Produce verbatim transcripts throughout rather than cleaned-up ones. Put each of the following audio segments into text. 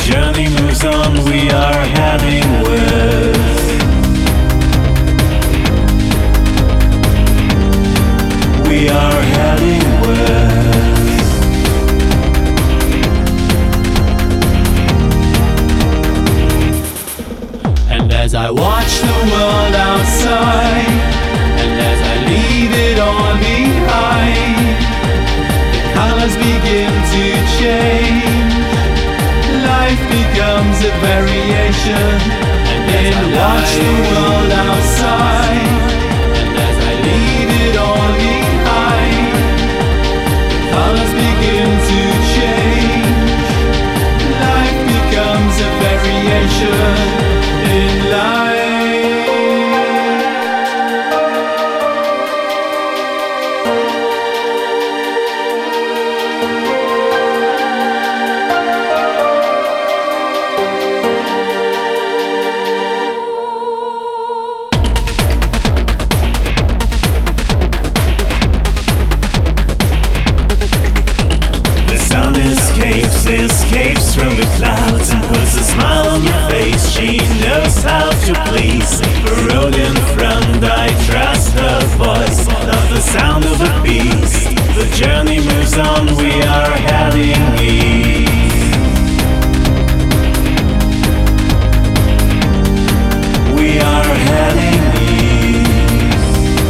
journey moves on, we are heading west. We are heading west. And as I watch the world outside, and as I leave it all behind, the colors begin to change. Life becomes a variation. And then watch the world outside, and as I leave it all behind, the colors begin to change. Life becomes a variation in life. Escapes from the clouds and puts a smile on your face. She knows how to please. The road in front, I trust her voice, not the sound of a beast. The journey moves on, we are heading east. We are heading east.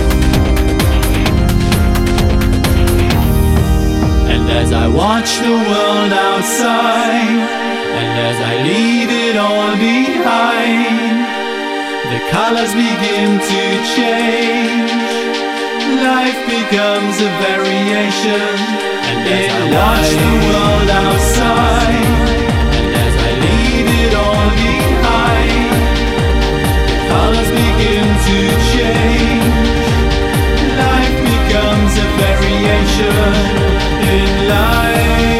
And as I watch the world outside, and as I leave it all behind, the colors begin to change. Life becomes a variation. And as I watch the world outside, and as I leave it all behind, the colors begin to change. Life becomes a variation in life.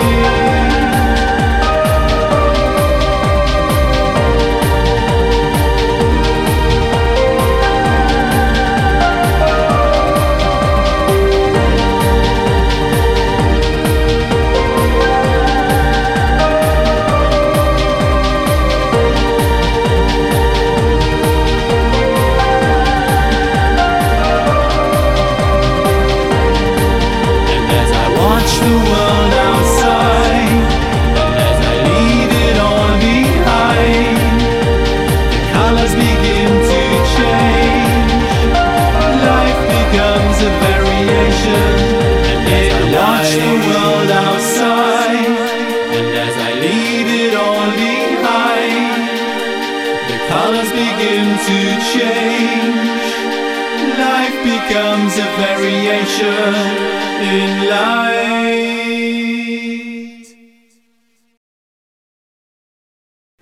To change, life becomes a variation in life.